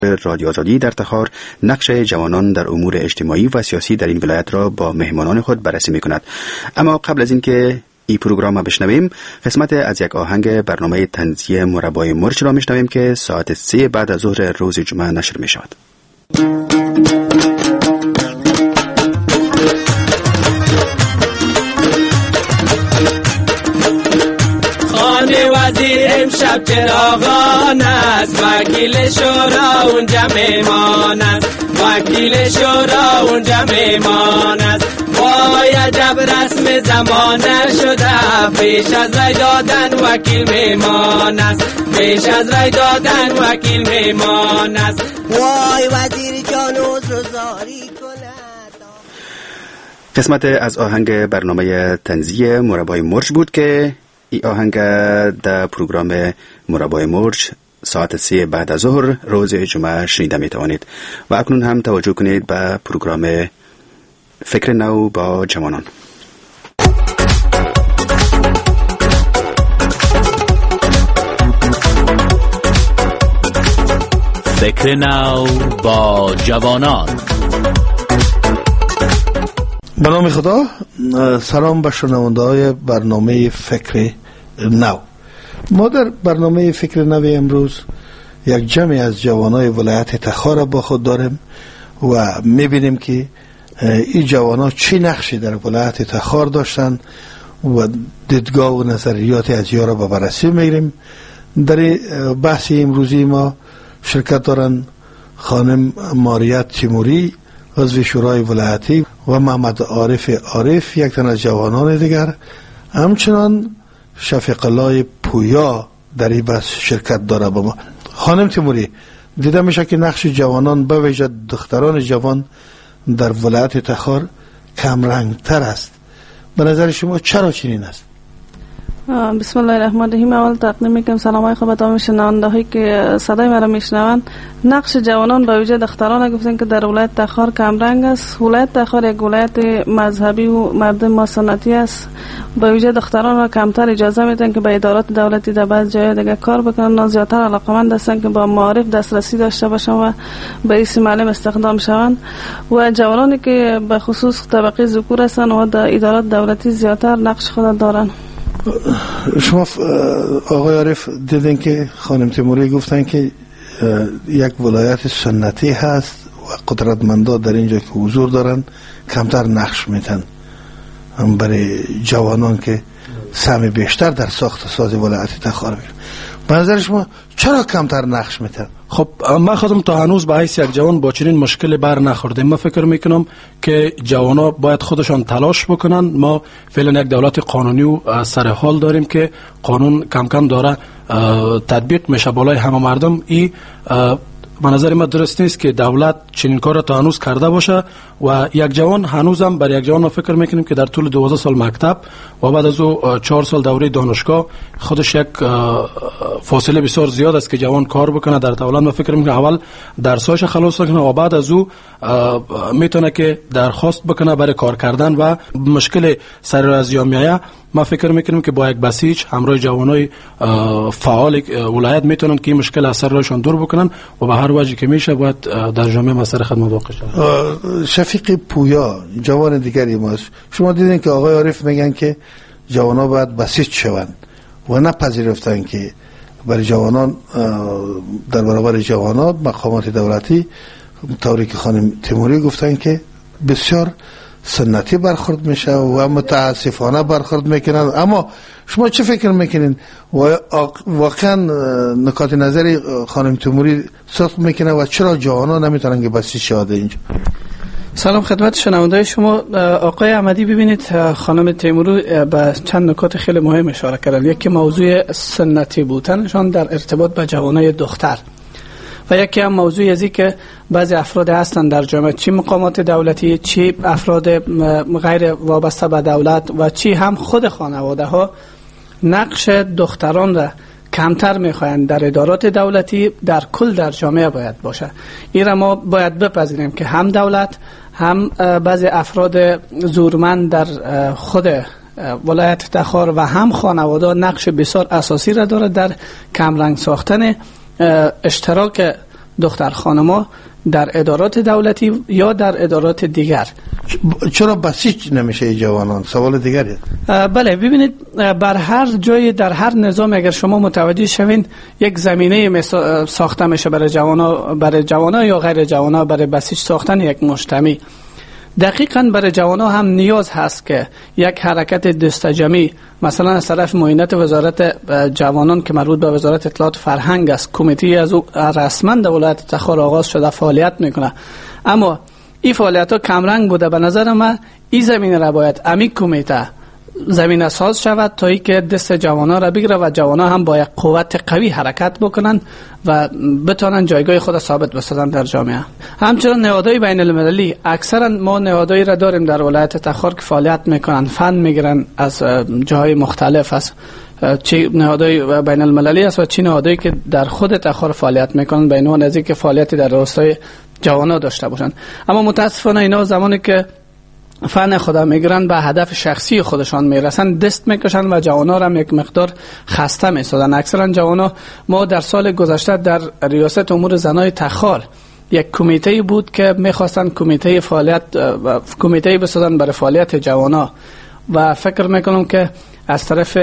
رادیو آزادی در تخار نقش جوانان در امور اجتماعی و سیاسی در این ولایت را با مهمانان خود بررسی می‌کند. اما قبل از اینکه این پروگرام را بشنویم، قسمت از یک آهنگ برنامه تنزیه مربای مرچ را میشنویم که ساعت 3 بعد از ظهر روز جمعه نشر می شود. وزیر امشب چراغان است، وکیل شورا اونجا میمان است، وکیل شورا اونجا میمان است. وای عجب رسم زمانه شده، پیش از رای دادن وکیل میمان است، پیش از رای دادن وکیل میمان است. وای وزیر جان عذرزاری کند. قسمت از آهنگ برنامه تنزیه مربای مرچ بود که این آهنگ در پروگرام مربای مرچ ساعت 3 بعد از ظهر روز جمعه شنیده می توانید. و اکنون هم توجه کنید به پروگرام فکر نو با جوانان. فکر نو با جوانان. به نام خدا. سلام به شنونده های برنامه فکر نو. ما در برنامه فکر نو امروز یک جمعی از جوانای ولایت تخار با خود داریم و میبینیم که این جوانا چی نقشی در ولایت تخار داشتن و دیدگاه و نظریات از یا را به بررسی میگیریم. در بحث امروزی ما شرکت دارن خانم ماریت تیموری عضو شورای ولایتی و محمد عارف یک تن از جوانان دیگر، همچنان شفیق الله پویا در این بحث شرکت داره با ما. خانم تیموری، دیده میشه که نقش جوانان به ویژه دختران جوان در ولایت تخار کم رنگ تر است. به نظر شما چرا چنین است؟ بسم الله الرحمن الرحیم. اول تقدیم میکنم سلامای خوب به تمام شنونده‌هایی که صدای مرا میشنوند. نقش جوانان به ویژه دختران گفتن که در ولایت تخار کم رنگ است. ولایت تخار یک ولایت مذهبی و مردم سنتی است. به ویژه دختران را کمتر اجازه میدن که به ادارات دولتی در بعض جای دیگه کار بکنن. زیاتر علاقمند هستند که با معارف دسترسی داشته باشند و به اسم معلم استخدام شوند. و جوانانی که به خصوص طبقه ذکور هستند و در ادارات دولتی زیاتر نقش خود دارند. شما آقای عارف دیدین که خانم تیموری گفتن که یک ولایت سنتی هست و قدرتمندا در اینجا که حضور دارن کمتر نقش میتن برای جوانان که سهم بیشتر در ساخت ساز ولایت تخار میگیرن. به نظر شما چرا کمتر نقش میتن؟ خب من خودم تا هنوز به حیث یک جوان با چنین مشکلی بر نخوردیم. من فکر میکنم که جوانا باید خودشان تلاش بکنن. ما فعلا یک دولت قانونی و سر حال داریم که قانون کم کم داره تطبیق میشه بالای همه مردم. این به نظر من درست نیست که دولت چنین کار را تا هنوز کرده باشه و یک جوان هنوزم برای یک جوان ما فکر میکنیم که در طول 12 سال مکتب و بعد از او 4 سال دوره دانشگاه خودش یک فاصله بسیار زیاد است که جوان کار بکنه در دولت. ما فکر میکنم اول درساش خلاص کنه و بعد از او میتونه که درخواست بکنه برای کار کردن و مشکل سر از جامعه. ما فکر میکنیم که با یک بسیج همراه جوانای فعال ولایت میتونن که این مشکل اثر راشون دور بکنن و به هر وجهی که میشه باید در جامعه مسئله خدمت واقع شود. شفیق پویا جوان دیگری ماست. شما دیدین که آقای عارف میگن که جوانا باید بسیج شوند و نپذیرفتن که برای جوانان در برابر جوانان مقامات دولتی طوری که خانم تیموری گفتن که بسیار سنتی برخورد میشه و متاسفانه برخورد میکنن. اما شما چه فکر میکنین؟ واقعا نکات نظری خانم تیموری صدق میکنه و چرا جوانان نمیتونن که بسیج شده اینجا؟ سلام خدمت شنونده‌های شما. آقای احمدی ببینید خانم تیموری به چند نکات خیلی مهم اشاره کردن. یکی موضوع سنتی بودنشان در ارتباط با جوانای دختر و یکی هم موضوع ازی که بعضی افراد هستن در جامعه، چی مقامات دولتی، چی افراد غیر وابسته به دولت و چی هم خود خانواده ها نقش دختران را کمتر میخواهند در ادارات دولتی در کل در جامعه باید باشه. این را ما باید بپذیریم که هم دولت هم بعضی افراد زورمند در خود ولایت تخار و هم خانواده نقش بسیار اساسی را داره در کمرنگ ساختن اشتراک دختر خانما در ادارات دولتی یا در ادارات دیگر. چرا بسیج نمیشه جوانان؟ سوال دیگری. بله ببینید، بر هر جای در هر نظام اگر شما متوجه شوین یک زمینه ساخته میشه برای جوانا یا غیر جوانا برای بسیج ساختن یک مجتمع. دقیقاً برای جوانا هم نیاز هست که یک حرکت دستجمعی مثلا از طرف معینت وزارت جوانان که مربوط به وزارت اطلاعات فرهنگ است، کمیته از او رسما در ولایت تخار آغاز شده فعالیت میکنه، اما این فعالیت ها کمرنگ بوده. به نظر من این زمینه را باید امی کمیته زمینه ساز شود تا ای که دست جوانا را بگیره و جوانا هم با یک قوت قوی حرکت بکنن و بتونن جایگاه خود ثابت بسازن در جامعه. همچنین نهادهای بین المللی، اکثرا ما نهادهایی را داریم در ولایت تخار که فعالیت میکنن، فند میگیرن از جاهای مختلف، از چه نهادهای بین المللی است و چه نهادهایی که در خود تخار فعالیت میکنن به عنوان از اینکه فعالیتی در راستای جوانا داشته باشن. اما متاسفانه اینا زمانی که فن خدا میگیرن به هدف شخصی خودشان میرسن، دست میکشن و جوانا را یک مقدار خسته میسازن. اکثرا جوانا، ما در سال گذشته در ریاست امور زنای تخار یک کمیته بود که میخواستن کمیته بسازن برای فعالیت جوانا و فکر میکنم که از طرف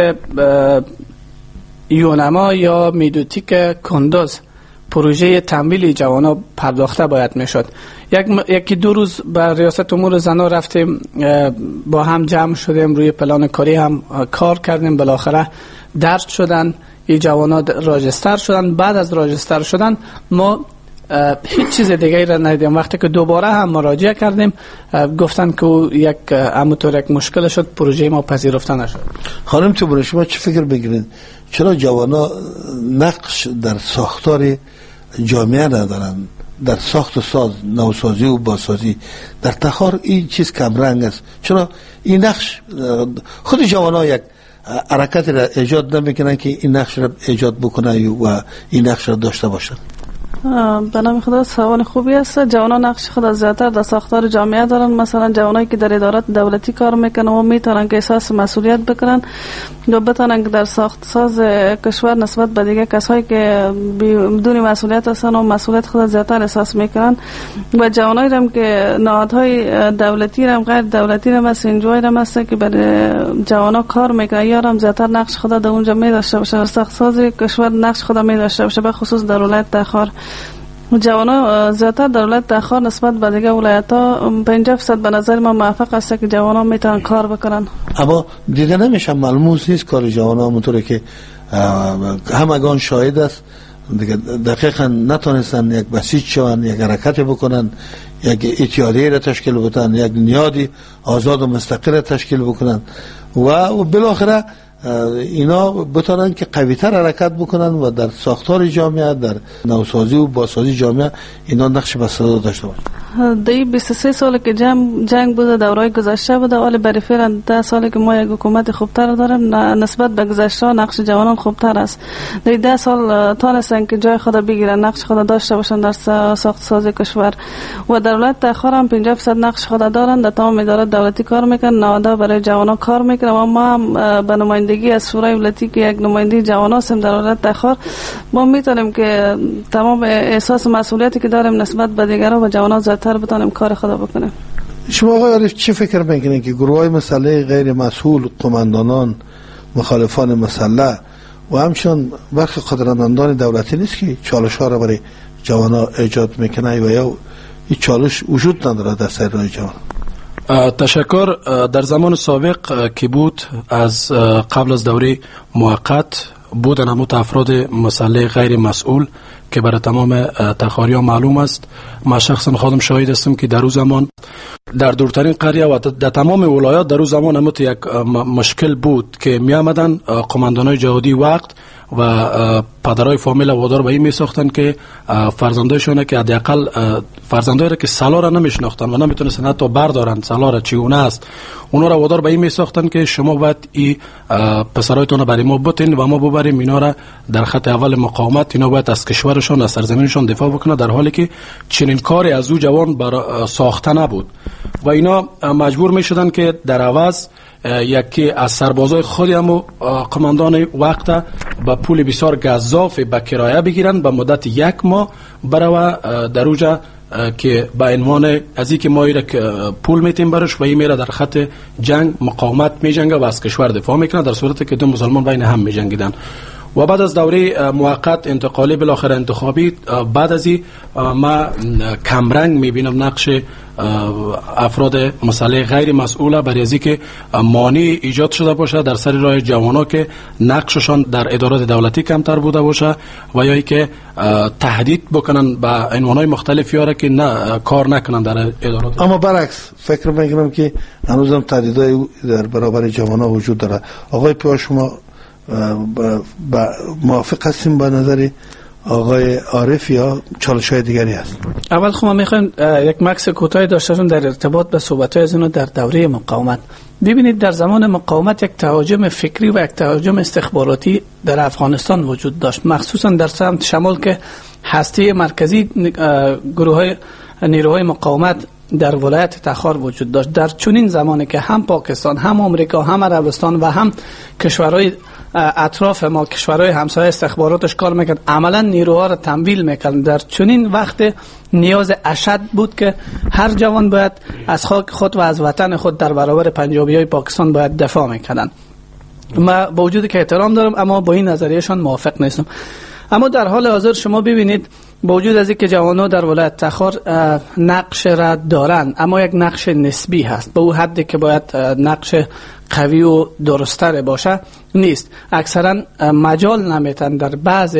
یونما یا میدوتیک کندوز پروژه تمویل جوانا پرداخته باید میشد. یکی دو روز به ریاست امور زنا رفتیم، با هم جمع شدیم، روی پلان کاری هم کار کردیم، بالاخره درج شدن این جوانا، راجستر شدن. بعد از راجستر شدن ما هیچ چیز دیگه را ندیدیم. وقتی که دوباره هم مراجعه کردیم گفتن که یک همونطور یک مشکل شد، پروژه ما پذیرفته نشد. خانم تیموری، شما چه فکر بگیرین چرا جوانا نقش در ساختار جامعه ندارن، در ساخت و ساز، نوسازی و بازسازی؟ در تخار این چیز کمرنگ است. چرا این نقش خود جوانا یک حرکت را ایجاد نمیکنن که این نقش را ایجاد بکنه و این نقش را داشته باشن؟ به نام خدا سوال خوبی است. جوانان نقش خود زیادتر در ساختار جامعه دارن. مثلا جوانایی که در ادارات دولتی کار میکنن و میتونن که احساس مسئولیت بکنن و بتونن که در ساخت ساز کشور نسبت به دیگه کسایی که بدون مسئولیت هستن و مسئولیت خود زیادتر احساس میکنن. و جوانایی هم که نهادهای دولتی هم غیر دولتی هم هست، انجوای هم هست که برای جوانا کار میکنن، یارم زیادتر نقش خود در اونجا میداشته باشه، در ساخت ساز کشور نقش خود میداشته باشه، به خصوص در ولایت تخار. جوانا زیادتر در ولایت تخار نسبت به دیگه ولایت‌ها 50% به نظر من موافق است که جوانا میتونن کار بکنن. اما دیده نمیشه، ملموس نیست کار جوانا، همونطوره که همگان شاهد است. دیگه دقیقاً نتونستن یک بسیج شوند، یک حرکت بکنن، یک اتحادیه را تشکیل بدن، یک نهادی آزاد و مستقل تشکیل بکنن و بالاخره اینا بتونن که قوی‌تر حرکت بکنن و در ساختار جامعه، در نوسازی و بازسازی جامعه اینا نقش بسیار داشته باشن. دی 23 سال که جنگ بوده، دورای گذشته بوده، ولی برای فعلا 10 سالی که ما یک حکومت خوبتر داریم نسبت به گذشته نقش جوانان خوبتر است. دی 10 سال تونستن که جای خود بگیرن، نقش خود داشته باشن در ساخت سازی کشور و در ولایت تخار هم 50% نقش خود دارن، در تمام ادارات دولتی کار میکنن، نهادها برای جوانان کار میکنن و ما هم به نمایندگی از شورای ولایتی که یک نماینده جوان هستیم در ولایت تخار، ما میتونیم که تمام احساس مسئولیتی که داریم نسبت به دیگران و جوانان زیادتر بتونیم کار خود بکنیم. شما آقای عارف چی فکر میکنین که گروهای مسلح غیر مسئول، قماندانان، مخالفان مسلح و همچنان برخی قدرتمندان دولتی نیست که چالش ها را برای جوانان ایجاد میکنه و یا این چالش وجود نداره در سر راه جوان؟ تشکر. در زمان سابق که بود، از قبل از دوره موقت بودن همون افراد مسلح غیر مسئول که برای تمام تخاریان معلوم است. من شخصا خودم شاهد هستم که در اون زمان در دورترین قریه و در تمام ولایات در اون زمان همون یک مشکل بود که می آمدن قماندانای جهادی وقت و پدرای فامیل وادار به این می ساختن که فرزندایشون که حداقل فرزندایی را که سلا را نمیشناختن و نمیتونستن حتی بردارن سلا را چگونه است، اونا را وادار به این می ساختن که شما باید این پسرایتون برای ما بتین و ما ببریم اینا را در خط اول مقاومت، اینا باید از کشور کشورشان، از سرزمینشان دفاع بکنه، در حالی که چنین کاری از او جوان ساخته نبود و اینا مجبور می شدن که در عوض یکی از سربازای خودی هم قماندان وقت با پول بسیار گزاف به کرایه بگیرن به مدت 1 ماه برای در اوجا که با عنوان از اینکه ما ایره پول میتیم برش و این میره در خط جنگ مقاومت میجنگه و از کشور دفاع میکنه، در صورتی که دو مسلمان بین هم میجنگیدن. و بعد از دوره موقت انتقالی بالاخره انتخابی، بعد از این ما کمرنگ میبینم نقش افراد مسئله غیر مسئوله برای از اینکه مانع ایجاد شده باشه در سر راه جوانا که نقششان در ادارات دولتی کمتر بوده باشه و یا که تهدید بکنن به عنوانهای مختلف یاره که نه کار نکنن در ادارات. اما برعکس فکر میکنم که هنوزم تهدیدهای در برابر جوانا وجود داره. آقای پیا شما موافق هستیم با نظر آقای عارف یا چالش‌های دیگری هست؟ اول خب ما میخوایم یک مکس کوتاهی داشته باشیم در ارتباط به صحبت‌های از اینو در دوره مقاومت. ببینید در زمان مقاومت یک تهاجم فکری و یک تهاجم استخباراتی در افغانستان وجود داشت، مخصوصا در سمت شمال که هسته مرکزی گروه‌های نیروهای مقاومت در ولایت تخار وجود داشت. در چنین زمانی که هم پاکستان، هم آمریکا، هم عربستان و هم کشورهای اطراف ما، کشورهای همسایه استخباراتش کار میکرد، عملا نیروها را تمویل میکرد. در چنین وقت نیاز اشد بود که هر جوان باید از خاک خود و از وطن خود در برابر پنجابیای پاکستان باید دفاع میکردن. ما با وجودی که احترام دارم اما با این نظریهشان موافق نیستم. اما در حال حاضر شما ببینید با وجود از اینکه جوانان در ولایت تخار نقش را دارند، اما یک نقش نسبی هست، به او حدی که باید نقش قوی و درست‌تر باشه نیست. اکثرا مجال نمیتن در بعض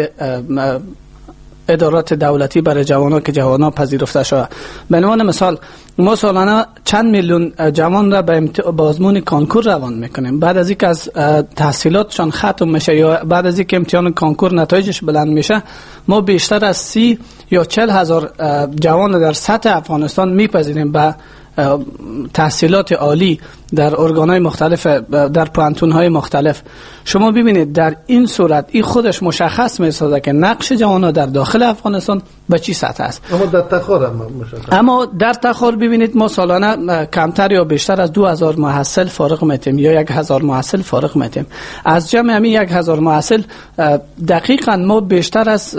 ادارات دولتی برای جوانان که جوانان پذیرفته شده. به عنوان مثال ما سالانه چند میلیون جوان را به آزمون کنکور روان میکنیم. بعد از اینکه از تحصیلاتشان ختم میشه یا بعد از اینکه امتحان کنکور نتایجش بلند میشه، ما بیشتر از 30 یا 40 هزار جوان در سطح افغانستان میپذیریم به تحصیلات عالی در ارگان‌های مختلف، در پوانتون‌های مختلف. شما ببینید در این صورت این خودش مشخص می‌سازه که نقش جوانان در داخل افغانستان به چی سطح است. اما در تخار هم مشخص. اما در تخار ببینید ما سالانه کمتر یا بیشتر از 2000 محصل فارغ می‌تیم یا 1000 محصل فارغ می‌تیم. از جمع همین 1000 محصل دقیقاً ما بیشتر از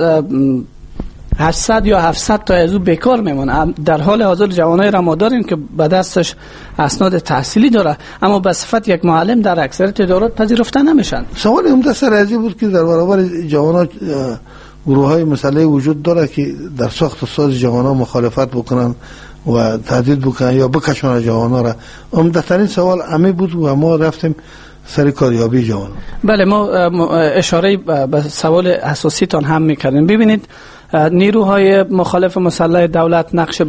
800 یا 700 تا از او بیکار میمونه. در حال حاضر جوانای را ما داریم که به دستش اسناد تحصیلی داره اما به صفت یک معلم در اکثریت ادارات پذیرفته نمیشن. سوال عمده سر ازی بود که در برابر جوانا گروه‌های مسئله وجود داره که در ساخت و ساز جوانا مخالفت بکنن و تهدید بکنن یا بکشونن جوانا را. عمده ترین سوال امی بود و ما رفتیم سر کاریابی جوان. بله ما اشاره به سوال اساسی تان هم میکردیم. ببینید نیروهای مخالف مسلح دولت نقش